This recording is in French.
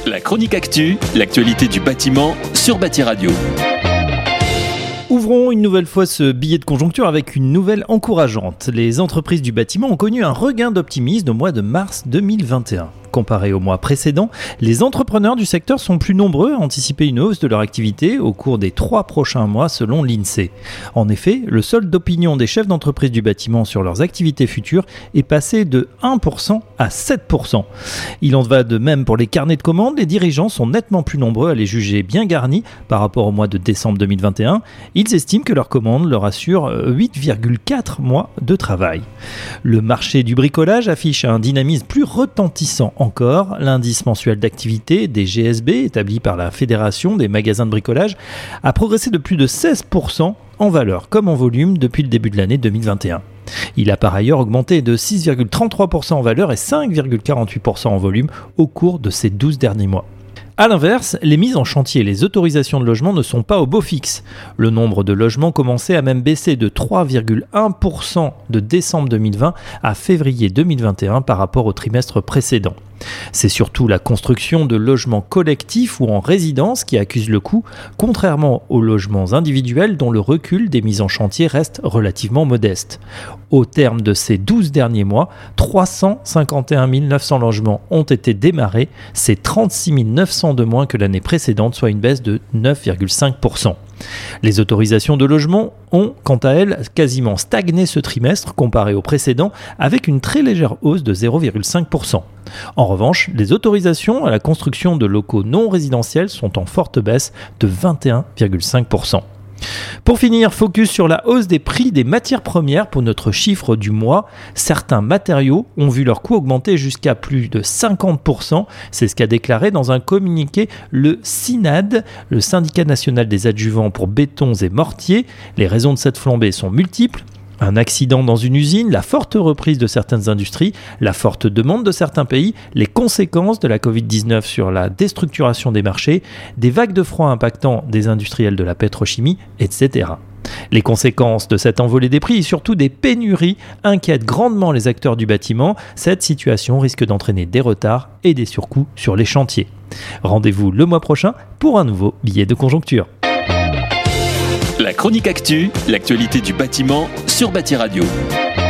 La chronique actu, l'actualité du bâtiment sur Bâti Radio. Ouvrons une nouvelle fois ce billet de conjoncture avec une nouvelle encourageante. Les entreprises du bâtiment ont connu un regain d'optimisme au mois de mars 2021. Comparé au mois précédent, les entrepreneurs du secteur sont plus nombreux à anticiper une hausse de leur activité au cours des 3 prochains mois selon l'INSEE. En effet, le solde d'opinion des chefs d'entreprise du bâtiment sur leurs activités futures est passé de 1% à 7%. Il en va de même pour les carnets de commandes, les dirigeants sont nettement plus nombreux à les juger bien garnis par rapport au mois de décembre 2021. Ils estiment que leurs commandes leur assurent 8,4 mois de travail. Le marché du bricolage affiche un dynamisme plus retentissant encore. L'indice mensuel d'activité des GSB, établi par la Fédération des magasins de bricolage, a progressé de plus de 16% en valeur comme en volume depuis le début de l'année 2021. Il a par ailleurs augmenté de 6,33% en valeur et 5,48% en volume au cours de ces 12 derniers mois. A l'inverse, les mises en chantier et les autorisations de logement ne sont pas au beau fixe. Le nombre de logements commençait à même baisser de 3,1% de décembre 2020 à février 2021 par rapport au trimestre précédent. C'est surtout la construction de logements collectifs ou en résidence qui accuse le coup, contrairement aux logements individuels dont le recul des mises en chantier reste relativement modeste. Au terme de ces 12 derniers mois, 351 900 logements ont été démarrés, c'est 36 900 de moins que l'année précédente, soit une baisse de 9,5%. Les autorisations de logement ont, quant à elles, quasiment stagné ce trimestre comparé au précédent, avec une très légère hausse de 0,5%. En revanche, les autorisations à la construction de locaux non résidentiels sont en forte baisse de 21,5%. Pour finir, focus sur la hausse des prix des matières premières pour notre chiffre du mois. Certains matériaux ont vu leur coût augmenter jusqu'à plus de 50%. C'est ce qu'a déclaré dans un communiqué le SINAD, le syndicat national des adjuvants pour bétons et mortiers. Les raisons de cette flambée sont multiples. Un accident dans une usine, la forte reprise de certaines industries, la forte demande de certains pays, les conséquences de la Covid-19 sur la déstructuration des marchés, des vagues de froid impactant des industriels de la pétrochimie, etc. Les conséquences de cette envolée des prix et surtout des pénuries inquiètent grandement les acteurs du bâtiment. Cette situation risque d'entraîner des retards et des surcoûts sur les chantiers. Rendez-vous le mois prochain pour un nouveau billet de conjoncture. La chronique actu, l'actualité du bâtiment sur Bâti Radio.